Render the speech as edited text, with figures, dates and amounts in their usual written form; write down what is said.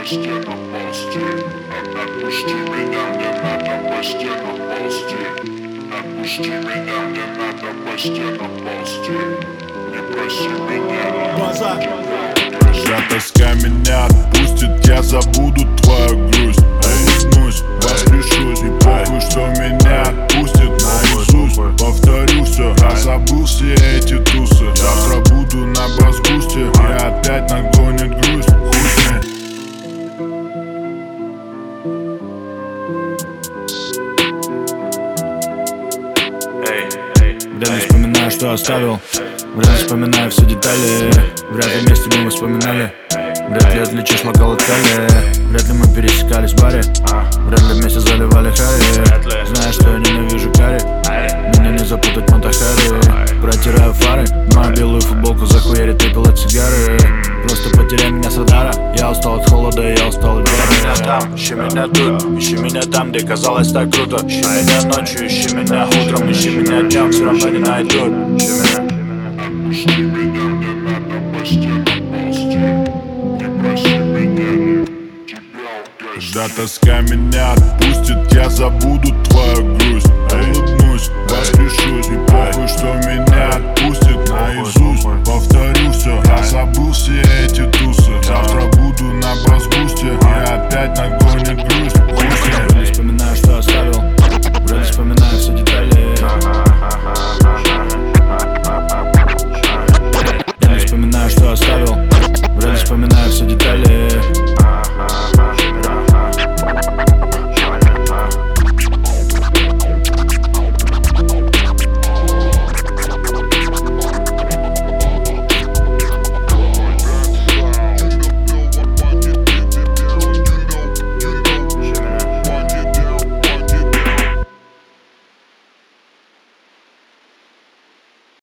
стенам ползти. Отпусти меня, мне надо по стенам ползти. Отпусти меня, мне надо по стенам ползти. Не проси меня. Когда тоска меня отпустит, я забуду твою грусть. Улыбнусь, воскрешусь, и похуй, что меня отпустит наизусть. Повторю все, я забыл все эти тусы. Завтра буду на бас-бусте, и опять нагонит грусть. Вряд ли вспоминаю, что оставил. Вряд ли вспоминаю все детали. Вряд ли вместе мы вспоминали. Вряд ли отличишь локал от Кали. Вряд ли мы пересекались в баре. Вряд ли вместе заливали Харри. Знаешь, что я ненавижу карри. Меня не запутать Монте-Харри. Протираю фары, мою белую футболку захуярит пепел от сигары. Просто потеряй меня с радара. Я устал от холода, я устал от жары. Ищи меня там, ищи меня тут. Ищи меня там, где казалось так круто. Ищи меня ночью, ищи меня утром. Ищи меня днем, все равно не найдут. Ищи меня. Отпусти меня, мне надо по стенам ползти. Не проси меня, тебя угостить. Когда тоска меня отпустит, я забуду твою грусть. Улыбнусь, воскрешусь, и похуй, что меня отпустит наизусть. Повторю все, я забыл все